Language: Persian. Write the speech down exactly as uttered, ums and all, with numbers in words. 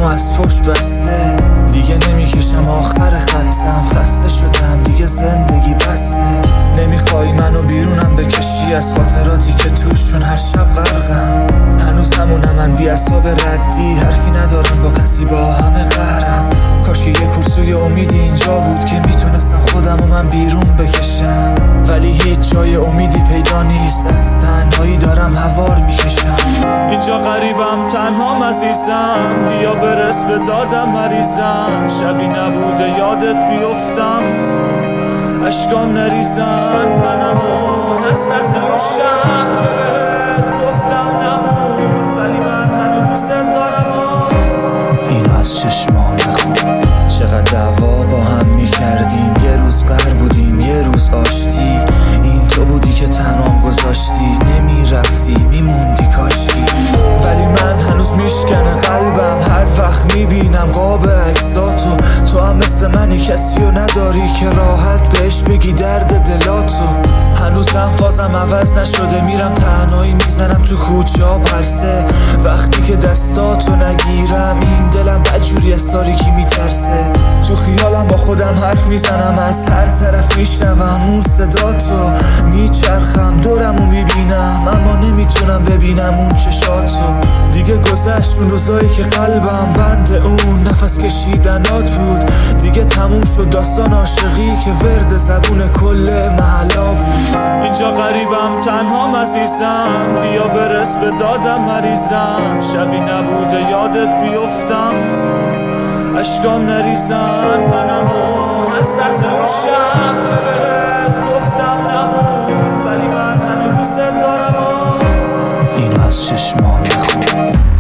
از پشت بسته. دیگه نمیکشم آخر خطم، خسته شدم دیگه زندگی بسته. نمیخوای منو بیرونم بکشی از خاطراتی که توشون هر شب غرقم. هنوز همونم، من بی اعصاب ردی، حرفی ندارم با کسی، با همه قهرم. کاشی یه کورسوی امیدی اینجا بود که میتونستم خودم و من بیرون بکشم، ولی هیچ جای امیدی پیدا نیست، از تنهایی دارم هوار میکشم. اینجا غریبم، تنهام عزیزم، بیا برس به دادم مریضم. شبی نبوده یادت بیفتم، اشکام نریزن منم و حسرت اون شب که بهت گفتم نمون، ولی من هنو دوست دارم و اینو از چشمام نخون. چقدر دعوا با هم میکردیم، یه روز قهر بودیم یه روز آشتی. این تو بودی که تنهام گذاشتی، نمیرفتی میموندی کاشکی. ولی من هنوز میشکنه قلبم هر وقت میبینم قاب عکساتو. تو هم مثل منی، کسی رو نداری که راحت بهش بگی درد دلاتو. هنوزم فازم عوض نشده، میرم تنهایی میزنم تو کوچه ها پرسه. وقتی که دستاتو نگیرم این دلم بدجوری از تاریکی میترسه. تو خیالم با خودم حرف میزنم، از هر طرف میشنوم اون صداتو. میچرخم دورمو میبینم اما نمیتونم ببینم اون چشاتو. دیگه گذشت اون روزایی که قلبم بند اون نفس کشیدنات بود. دیگه تموم شد داستان عاشقی که ورد زبون کل محلا بود. اینجا غریبم، تنهام عزیزم، بیا برس به دادم مریضم. شبی نبوده یادت بیفتم، اشکام نریزن منم و حسرت اون شب که بهت گفتم نمون، ولی من هنو دوست دارم و اینو از چشمام نخون.